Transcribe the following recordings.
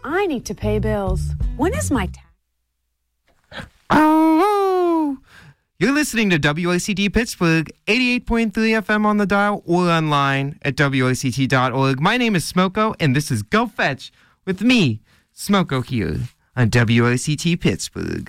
I need to pay bills. When is my tax? Oh, you're listening to WACT Pittsburgh, 88.3 FM on the dial or online at WACT.org. My name is Smoko, and this is Go Fetch with me, Smoko, here on WACT Pittsburgh.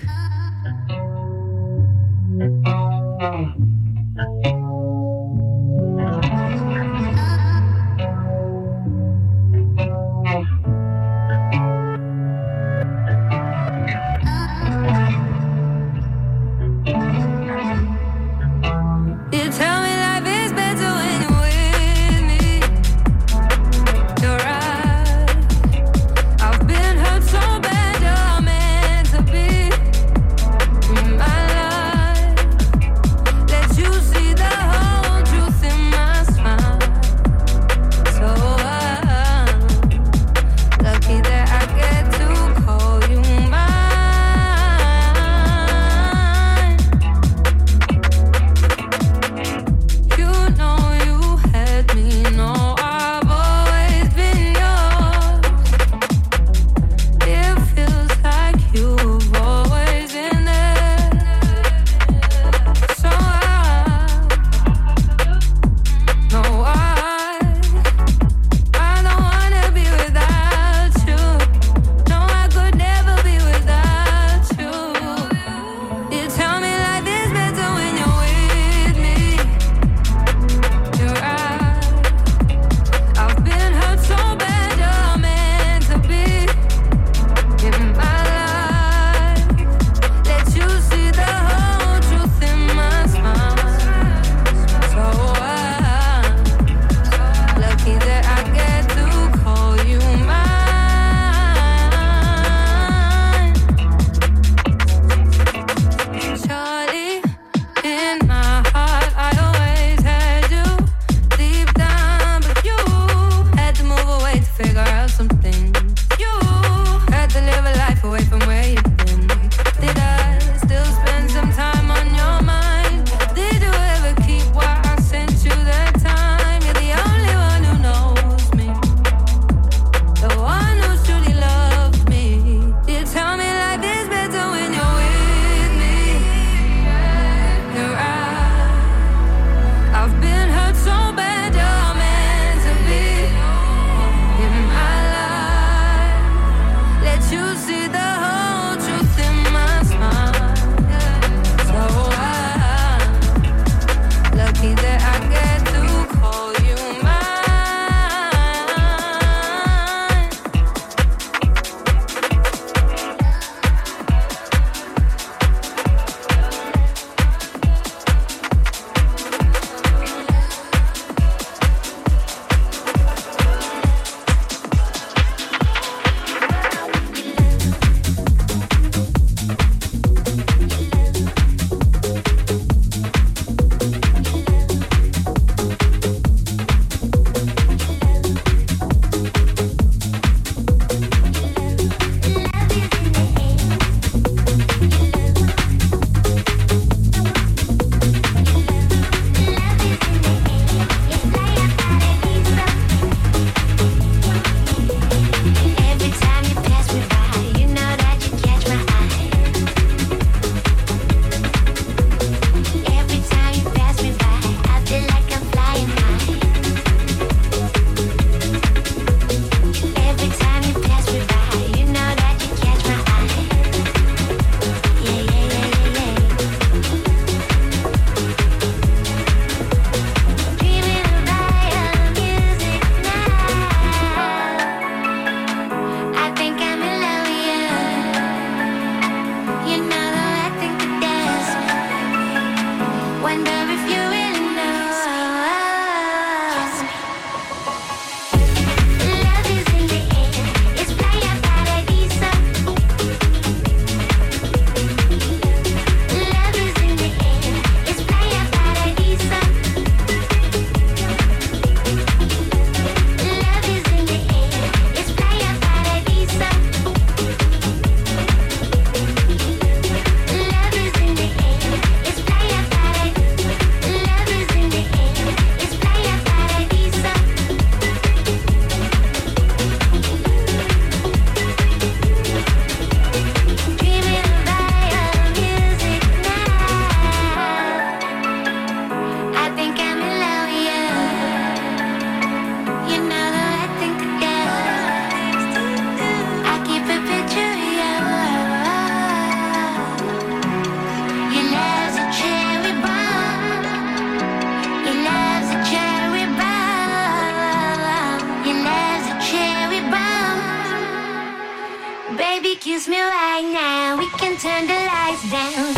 kiss me right now. We can turn the lights down.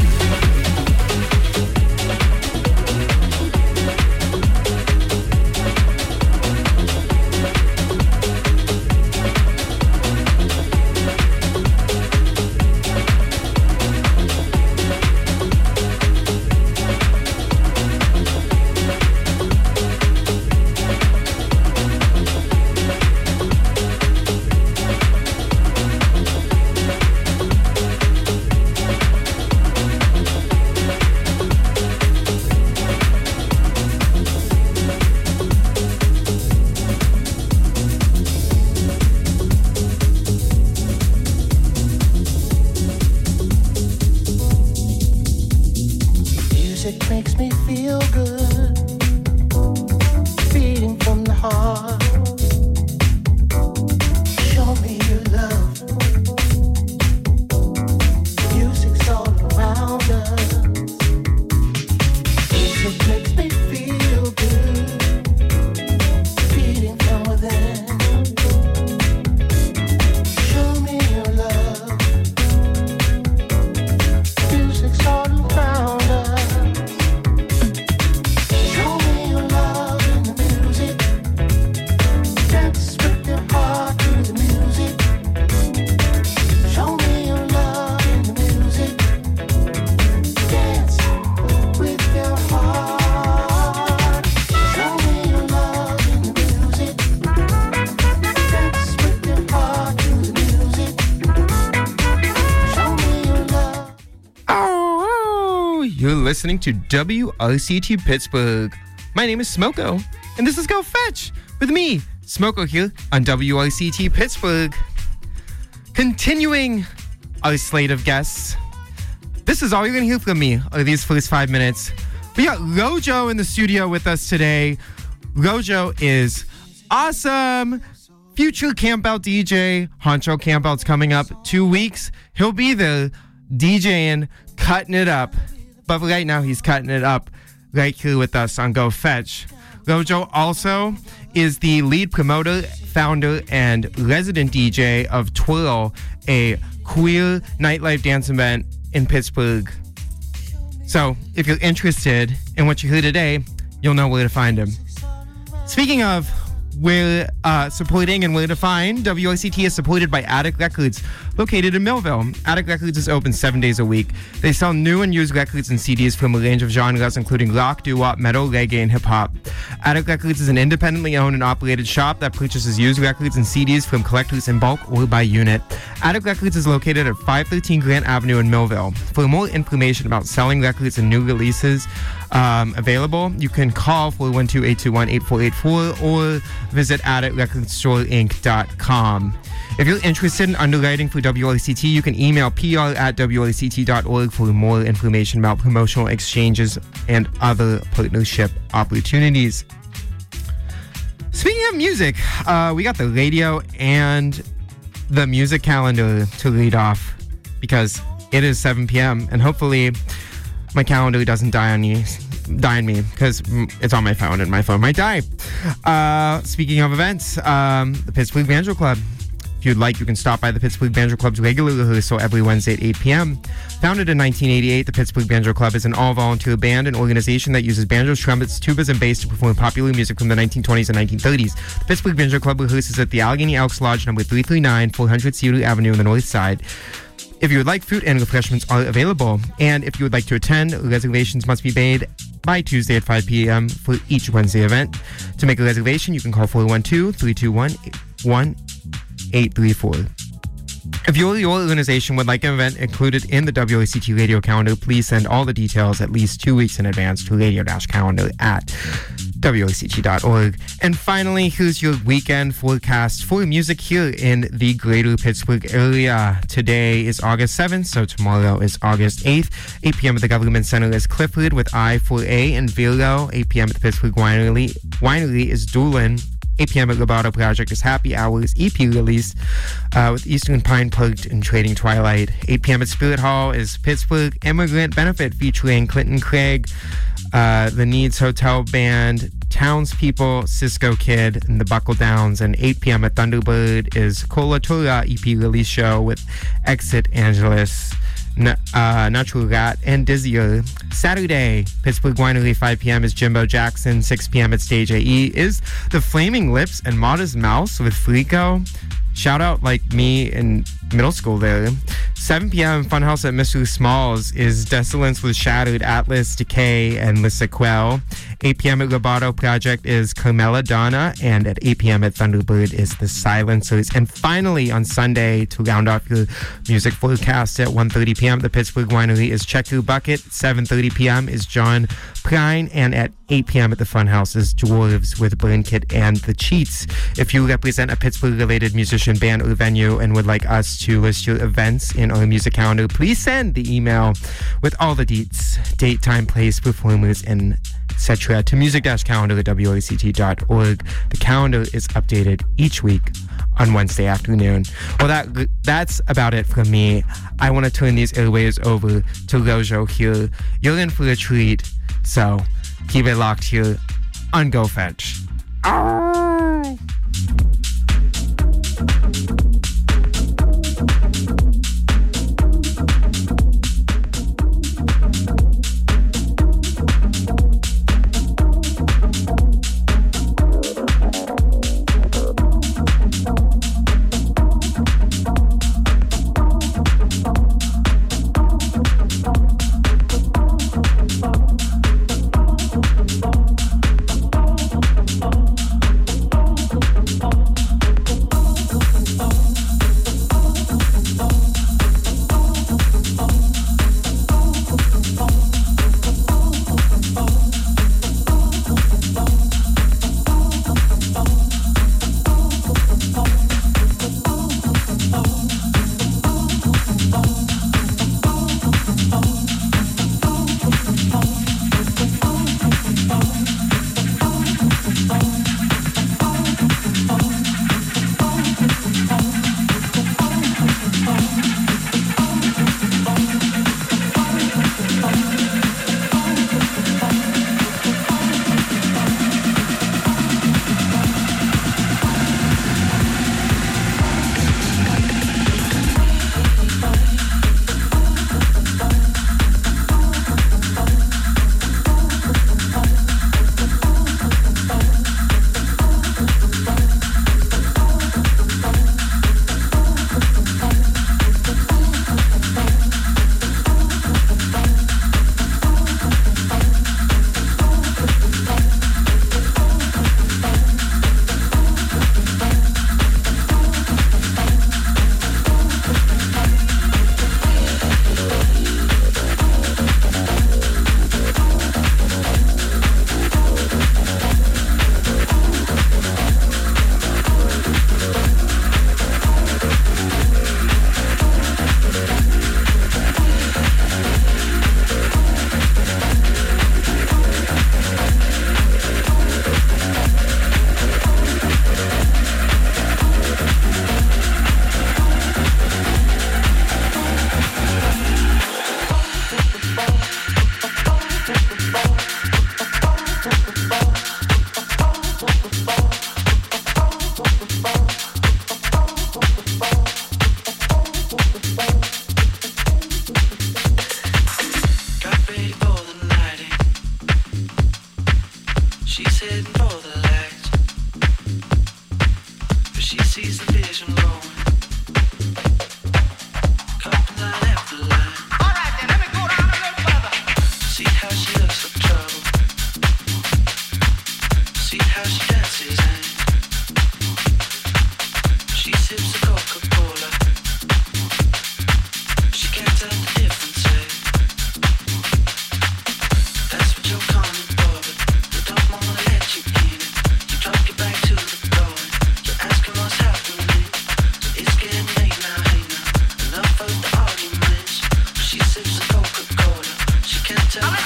Listening to WRCT Pittsburgh. My name is Smoko, and this is Go Fetch with me, Smoko, here on WRCT Pittsburgh. Continuing our slate of guests, this is all you're going to hear from me over these first 5 minutes. We got Rojo in the studio with us today. Rojo is awesome. Future Campout DJ. Honcho Campout's coming up 2 weeks. He'll be there DJing, cutting it up. But right now, he's cutting it up right here with us on Go Fetch. Rojo also is the lead promoter, founder, and resident DJ of Twirl, a queer nightlife dance event in Pittsburgh. So, if you're interested in what you hear today, you'll know where to find him. Speaking of where supporting and where to find, WRCT is supported by Attic Records, located in Millville. Attic Records is open 7 days a week. They sell new and used records and CDs from a range of genres, including rock, doo-wop, metal, reggae, and hip-hop. Attic Records is an independently owned and operated shop that purchases used records and CDs from collectors in bulk or by unit. Attic Records is located at 513 Grant Avenue in Millville. For more information about selling records and new releases available, you can call 412-821-8484 or visit atticrecordstorinc.com. If you're interested in underwriting for WRCT, you can email pr@wrct.org for more information about promotional exchanges and other partnership opportunities. Speaking of music, we got the radio and the music calendar to lead off because it is 7 p.m. and hopefully my calendar doesn't die on me because it's on my phone and my phone might die. Speaking of events, the Pittsburgh Banjo Club. If you'd like, you can stop by the Pittsburgh Banjo Club's regular rehearsal every Wednesday at 8 p.m. Founded in 1988, the Pittsburgh Banjo Club is an all-volunteer band and organization that uses banjos, trumpets, tubas, and bass to perform popular music from the 1920s and 1930s. The Pittsburgh Banjo Club rehearses at the Allegheny Elks Lodge, number 339, 400 Cedar Avenue on the north side. If you would like, food and refreshments are available. And if you would like to attend, reservations must be made by Tuesday at 5 p.m. for each Wednesday event. To make a reservation, you can call 412-321-1834. If your organization would like an event included in the WRCT radio calendar, please send all the details at least 2 weeks in advance to radio-calendar@wrct.org. And finally, here's your weekend forecast for music here in the greater Pittsburgh area. Today is August 7th, so tomorrow is August 8th. 8 p.m. at the Government Center is Clifford with I4A and Vero. 8 p.m. at the Pittsburgh Winery is Doolin. 8 p.m. at Lobato Project is Happy Hours EP release with Eastern Pine Plugged and Trading Twilight. 8 p.m. at Spirit Hall is Pittsburgh Immigrant Benefit featuring Clinton Craig, the Needs Hotel Band, Townspeople, Cisco Kid, and the Buckle Downs. And 8 p.m. at Thunderbird is Cola Tora EP release show with Exit Angeles, Natural Rat, and Dizzier. Saturday, Pittsburgh Winery, 5 p.m. is Jimbo Jackson. 6 p.m. at Stage AE is The Flaming Lips and Modest Mouse with Flico. Shout out like me in middle school there. 7 p.m. Funhouse at Mr. Smalls is Desolence with Shattered, Atlas, Decay, and Lissa Quell. 8 p.m. at Lobato Project is Carmela Donna, and at 8 p.m. at Thunderbird is The Silencers. And finally, on Sunday, to round off your music forecast at 1:30 p.m. at the Pittsburgh Winery is Checker Bucket. 7:30 p.m. is John Prine, and at 8 p.m. at the Funhouse is Dwarves with Burn Kit and The Cheats. If you represent a Pittsburgh-related musician, band, or venue and would like us to list your events in our music calendar, please send the email with all the deets, date, time, place, performers, and etc. to music-calendar@wact.org. The calendar is updated each week on Wednesday afternoon. Well, that's about it from me. I want to turn these airwaves over to Rojo here. You're in for a treat, so keep it locked here on Go Fetch. Oh.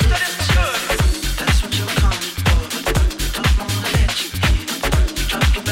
That's what you're coming for, but don't wanna let you in. You drop your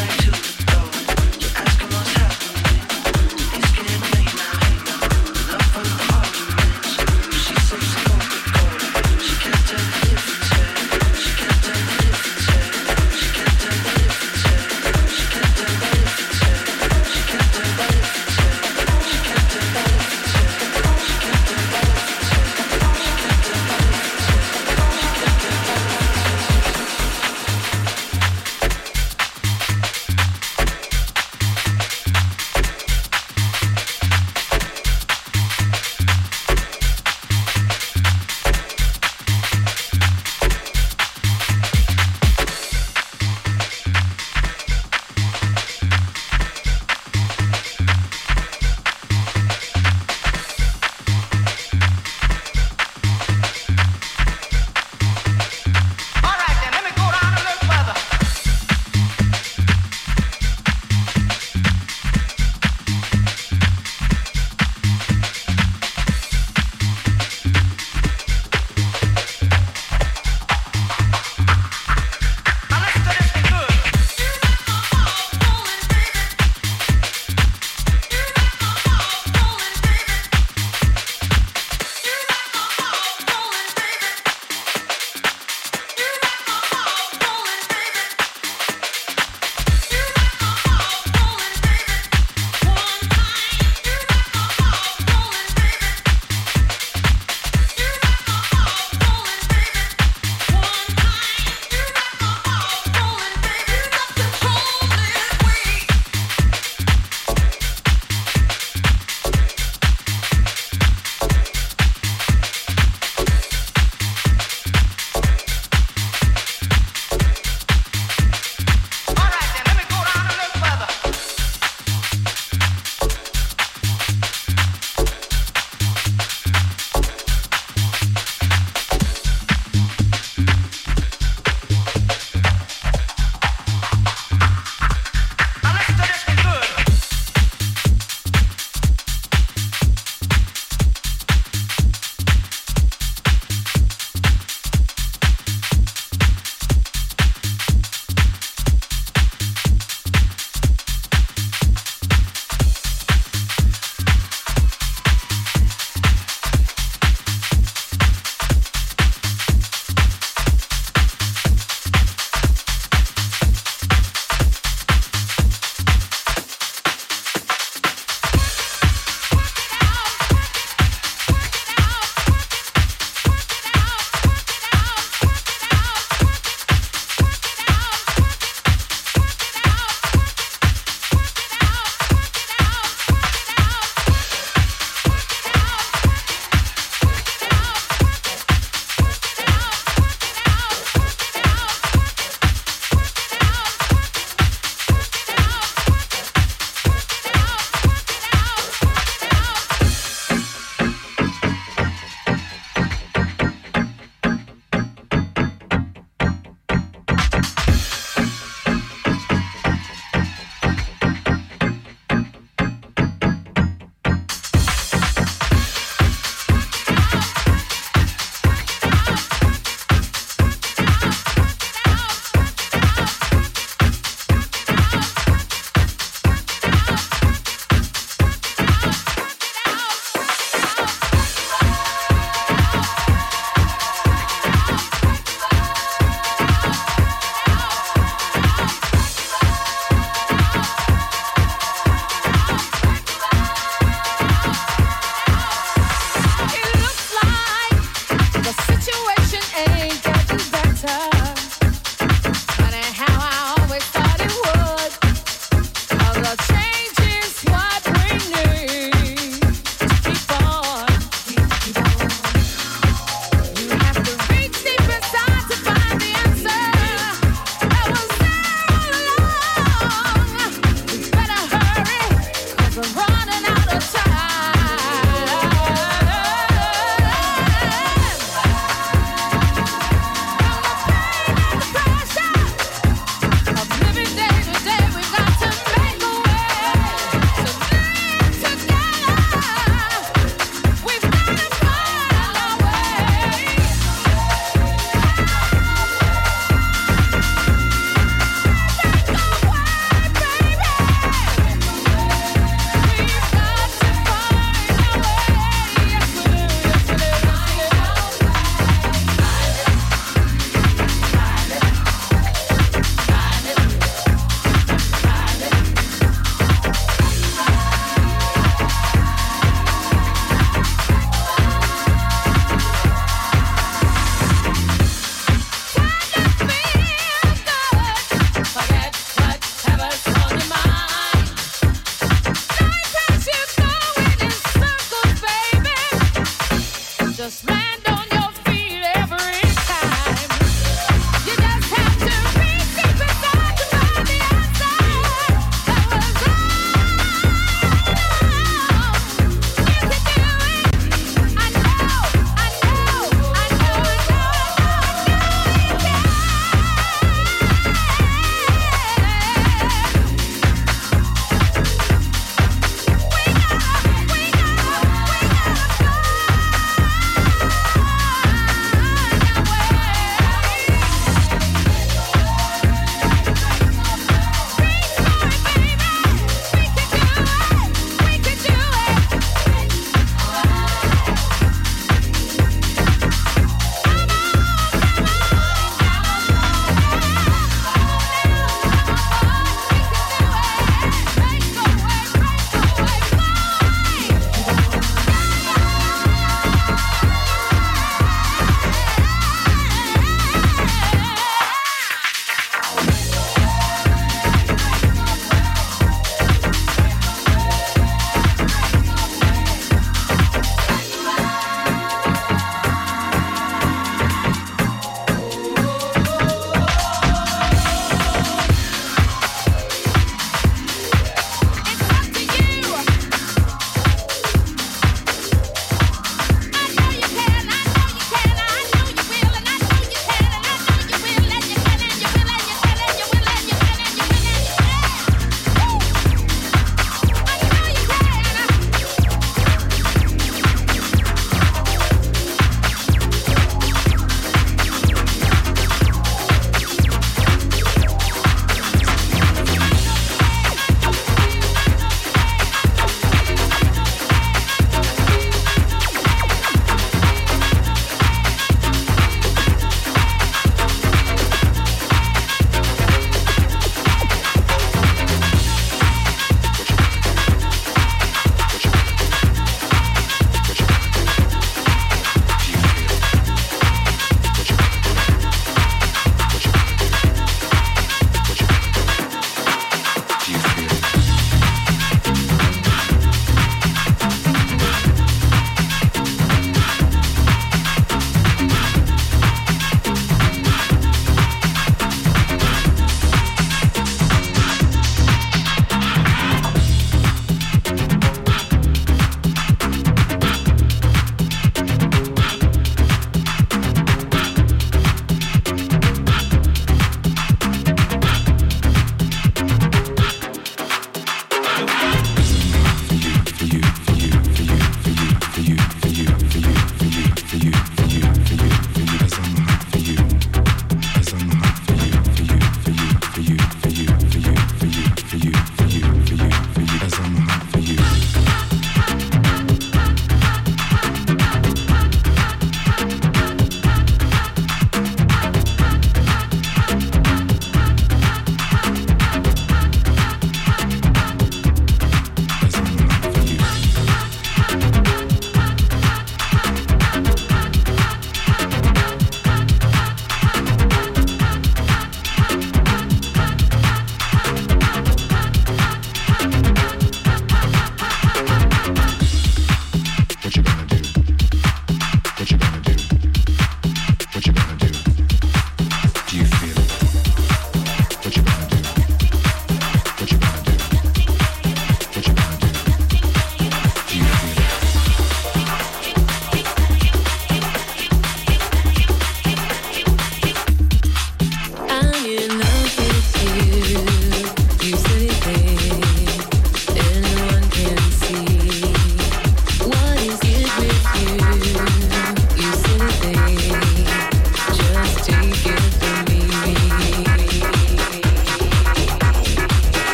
We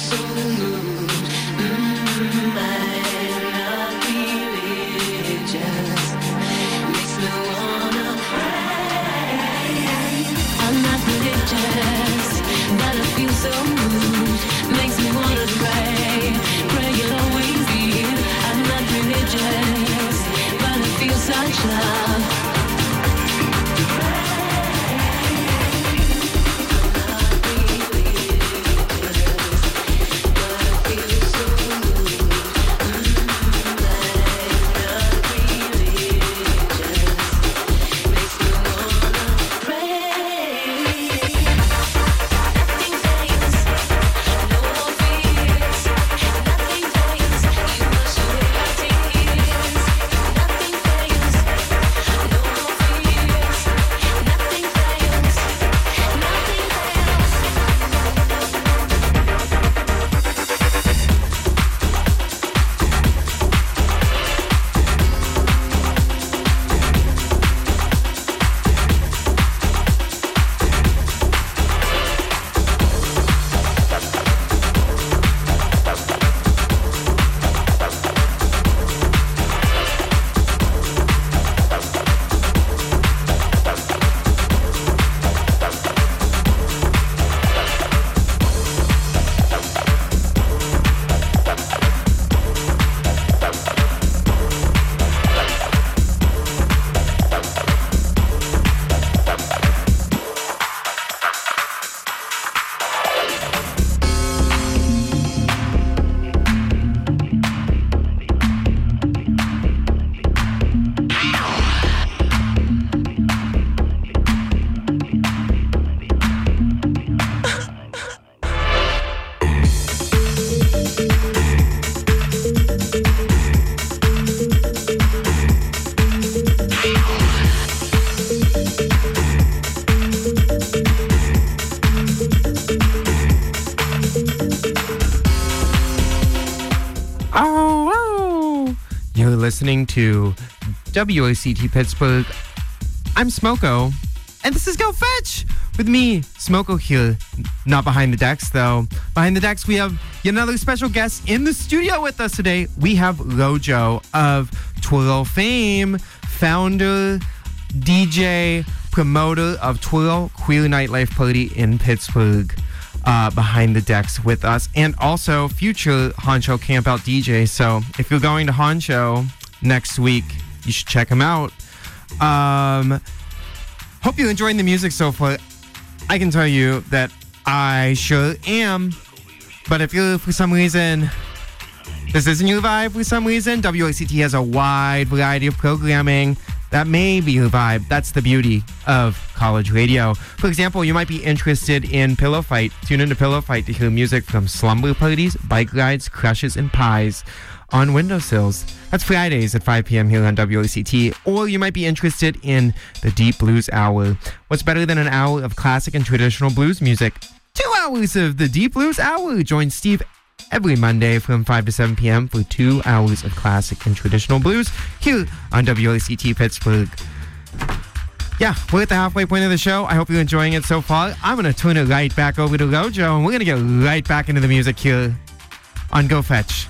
listening to WACT Pittsburgh. I'm Smoko, and this is Go Fetch with me, Smoko here. Not behind the decks, though. Behind the decks, we have yet another special guest in the studio with us today. We have Lojo of Twirl fame, founder, DJ, promoter of Twirl Queer Nightlife Party in Pittsburgh. Behind the decks with us, and also future Honcho Campout DJ. So if you're going to Honcho next week, you should check him out. Hope you're enjoying the music so far. I can tell you that I sure am. But if you're, for some reason, this isn't your vibe for some reason, WACT has a wide variety of programming that may be your vibe. That's the beauty of college radio. For example, you might be interested in Pillow Fight. Tune into Pillow Fight to hear music from slumber parties, bike rides, crushes, and pies on windowsills. That's Fridays at 5 p.m. here on WACT. Or you might be interested in the Deep Blues Hour. What's better than an hour of classic and traditional blues music? 2 hours of the Deep Blues Hour. Join Steve every Monday from 5 to 7 p.m. for 2 hours of classic and traditional blues here on WACT Pittsburgh. Yeah, we're at the halfway point of the show. I hope you're enjoying it so far. I'm going to turn it right back over to Lojo, and we're going to get right back into the music here on Go Fetch.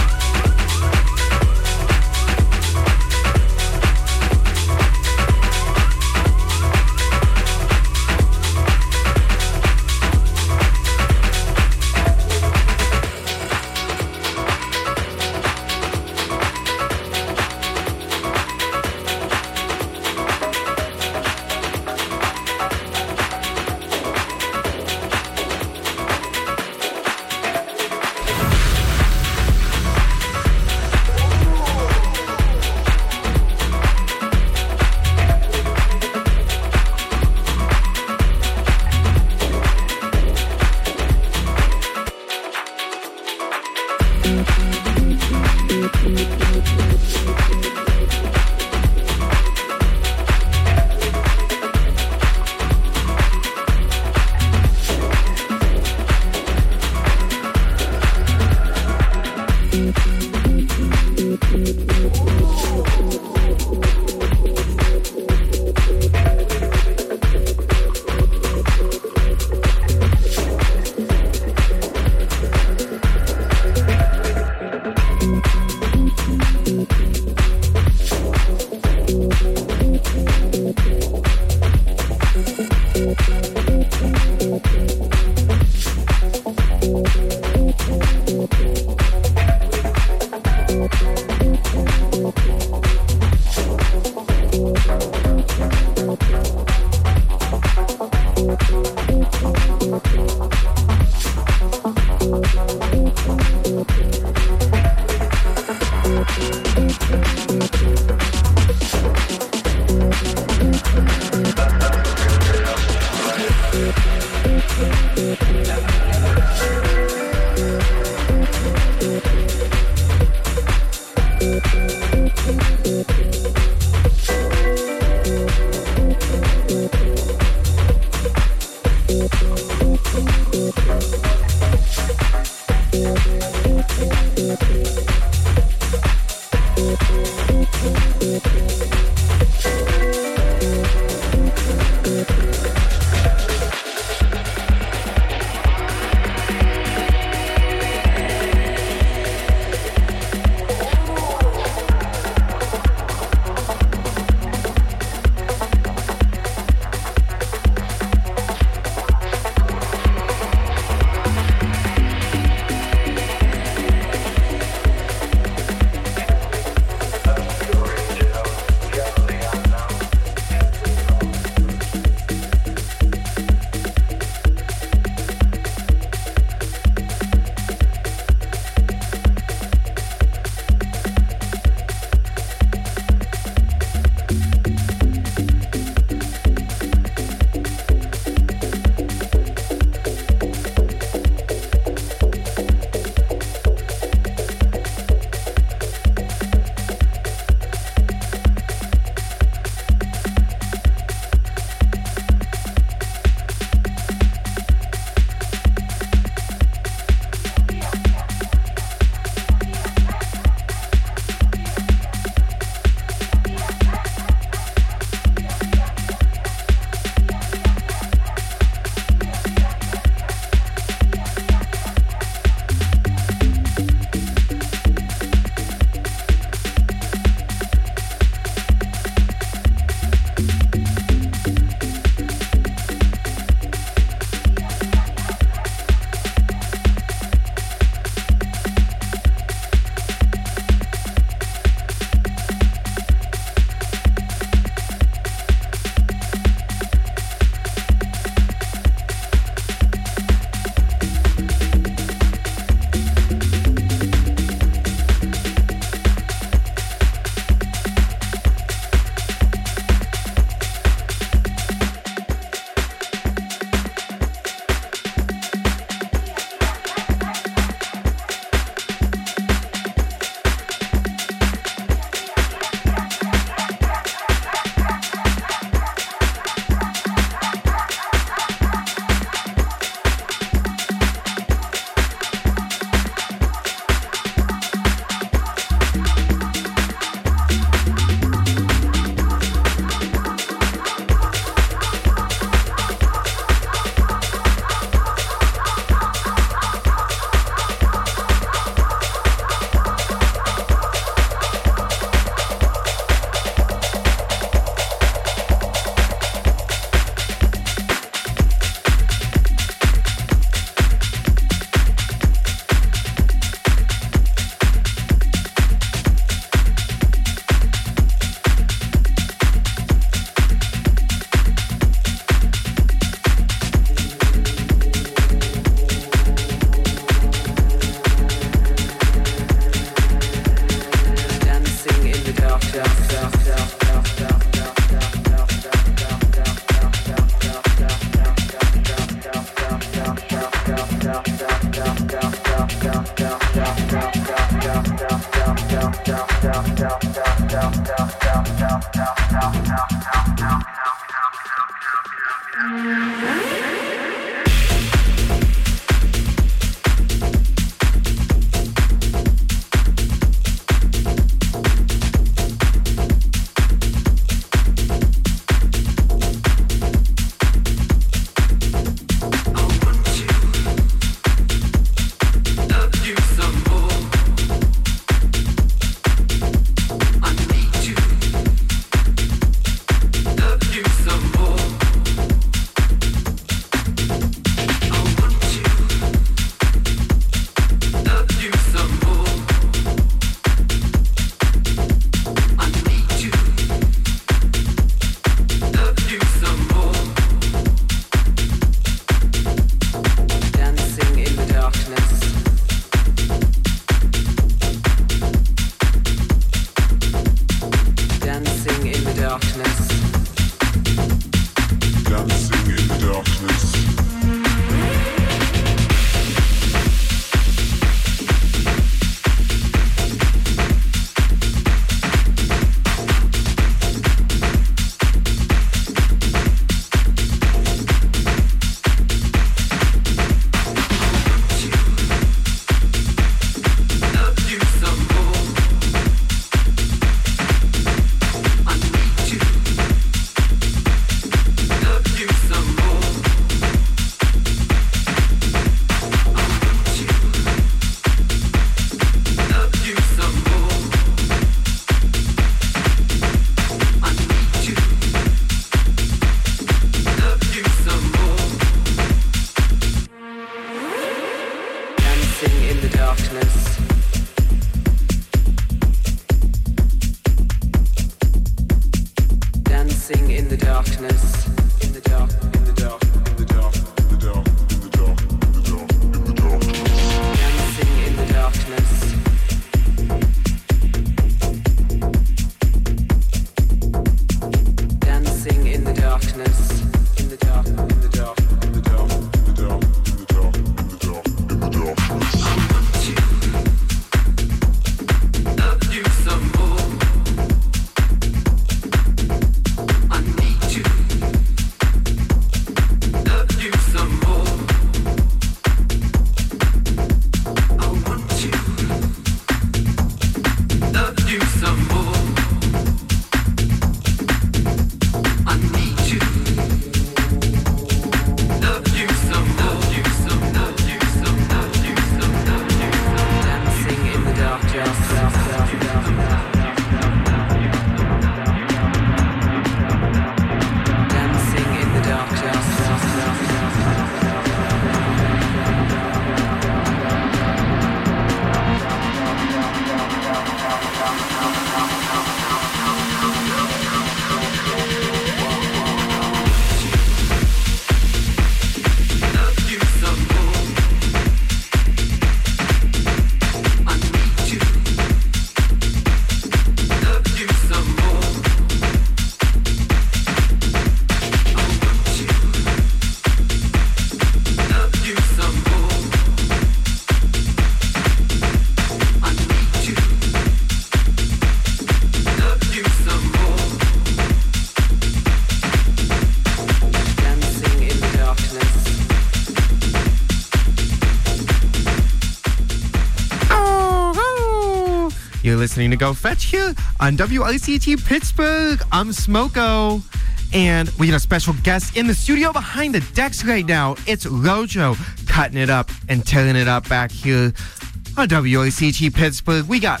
You're listening to Go Fetch here on WICT Pittsburgh. I'm Smoko, and we got a special guest in the studio behind the decks right now. It's Rojo, cutting it up and tearing it up back here on WICT Pittsburgh. We got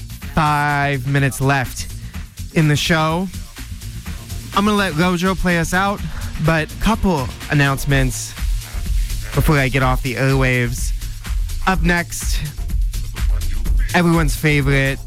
5 minutes left in the show. I'm going to let Rojo play us out, but couple announcements before I get off the airwaves. Up next, everyone's favorite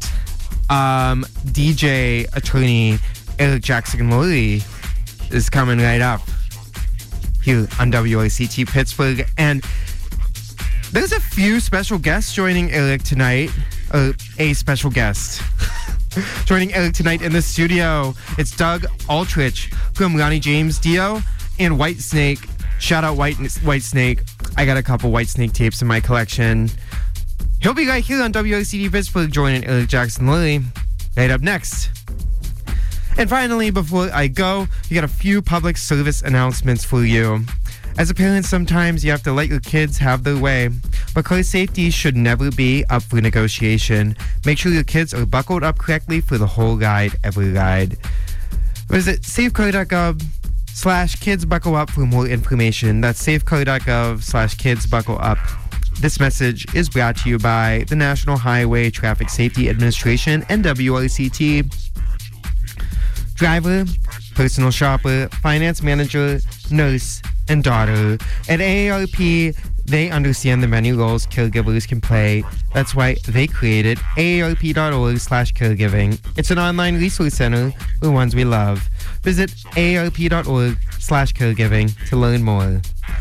DJ attorney Eric Jackson Murray is coming right up here on WICT Pittsburgh, and there's a few special guests joining Eric tonight, or a special guest joining Eric tonight in the studio. It's Doug Aldrich from Ronnie James Dio and Whitesnake. Shout out Whitesnake. I got a couple Whitesnake tapes in my collection. He'll be right here on WOCD Pittsburgh joining Eric Jackson Lilly right up next. And finally, before I go, we got a few public service announcements for you. As a parent, sometimes you have to let your kids have their way, but car safety should never be up for negotiation. Make sure your kids are buckled up correctly for the whole ride, every ride. Visit safecar.gov/kids buckle up for more information. That's safecar.gov/kids buckle up. This message is brought to you by the National Highway Traffic Safety Administration and WRCT. Driver, personal shopper, finance manager, nurse, and daughter. At AARP, they understand the many roles caregivers can play. That's why they created aarp.org/caregiving. It's an online resource center for ones we love. Visit aarp.org/caregiving to learn more.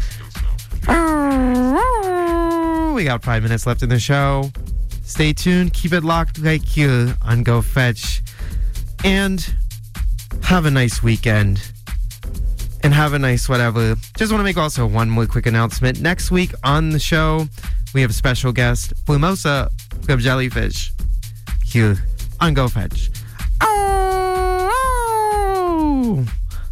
We got 5 minutes left in the show. Stay tuned. Keep it locked right here on Go Fetch. And have a nice weekend. And have a nice whatever. Just want to make also one more quick announcement. Next week on the show, we have a special guest, Formosa from Jellyfish, here on Go Fetch. Oh!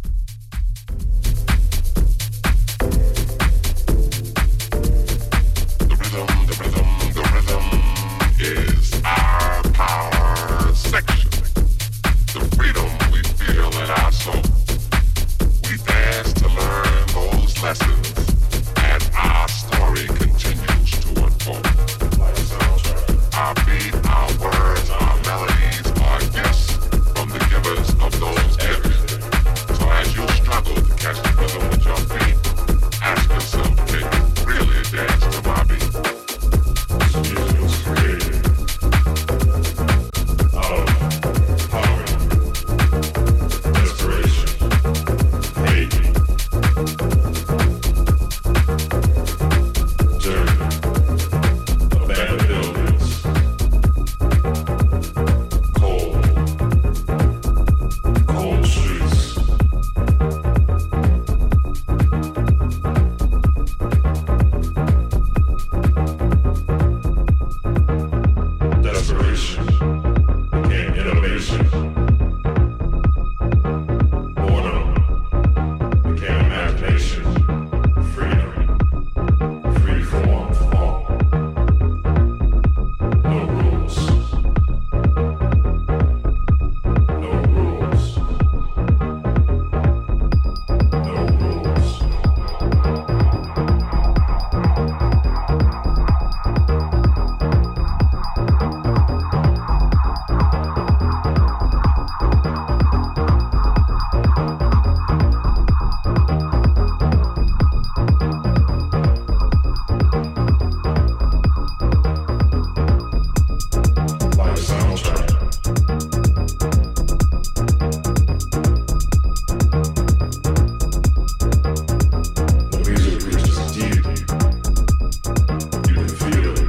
The rhythm is our power section. The freedom we feel in our soul. We dance to learn those lessons as our story continues to unfold. Our beat, our words, our melodies are gifts from the givers of those gifts. So as you struggle to catch the rhythm with your feet, ask yourself, can you really dance to my beat? This music was created out of power, desperation, hate, dirt, abandoned buildings, cold streets. Desperation became innovation. Boredom became imagination. Freedom, free form, fall. No rules. No rules. No rules. Like a soundtrack. The music reaches deep. You can feel it.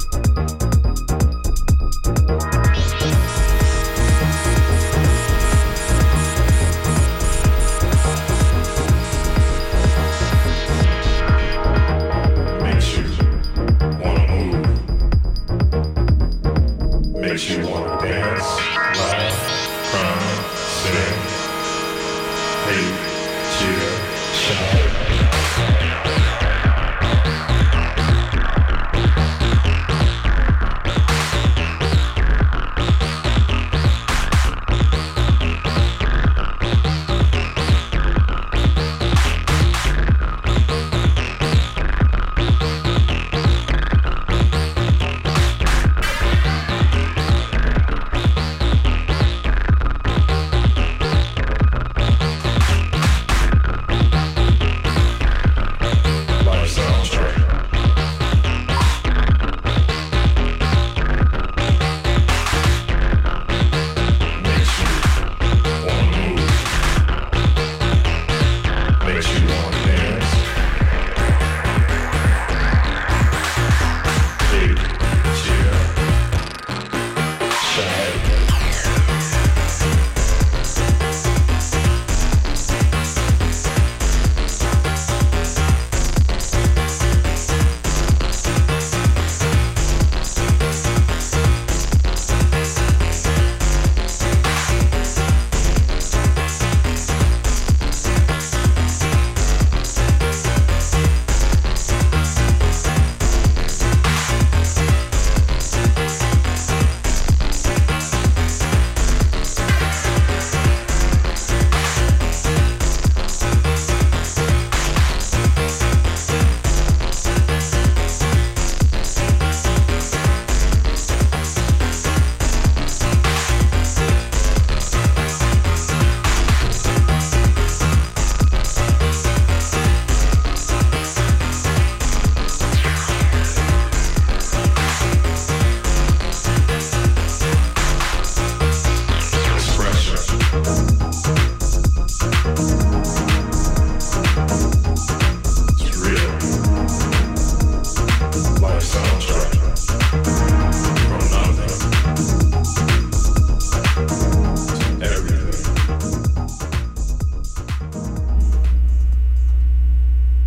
Makes you wanna move. Makes you wanna dance, laugh, cry, sing, hate, cheer, shout.